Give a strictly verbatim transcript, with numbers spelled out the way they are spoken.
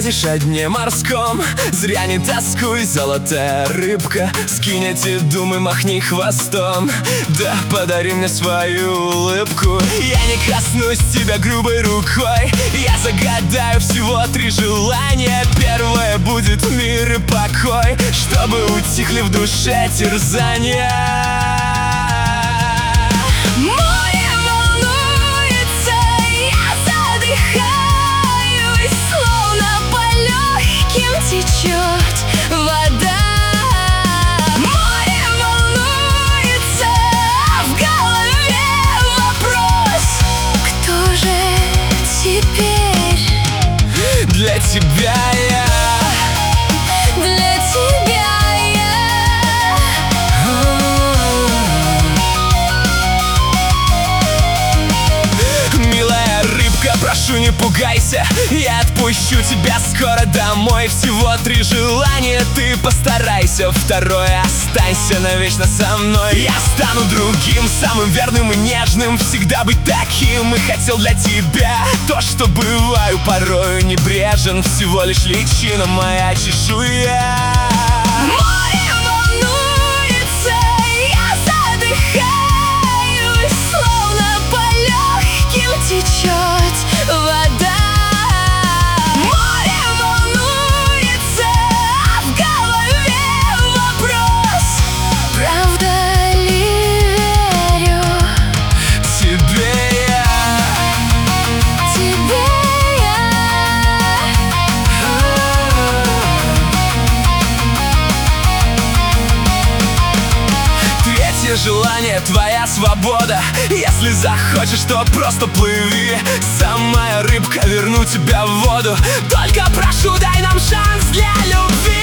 бредишь о дне морском. Зря не тоскуй, золотая рыбка, скинь эти думы, махни хвостом. Да подари мне свою улыбку, я не коснусь тебя грубой рукой. Я загадаю всего три желания. Первое будет мир и покой, чтобы утихли в душе терзания. Море волнуется, я задыхаюсь, словно по легким течет вода. Море волнуется, а в голове вопрос: кто же теперь для тебя я? Для тебя прошу, не пугайся, я отпущу тебя скоро домой. Всего три желания, ты постарайся. Второе: останься навечно со мной. Я стану другим, самым верным и нежным, всегда быть таким. И хотел для тебя то, что бываю порою небрежен. Всего лишь личина моя чешуя. Море волнуется, я задыхаюсь, словно по легким течет вода. Море волнуется, а в голове вопрос: правда ли верю тебе я? Тебе я. Третье желание, твоя свобода. Если захочешь, то просто плыви. Самая рыбка, верну тебя в воду. Только прошу, дай нам шанс для любви.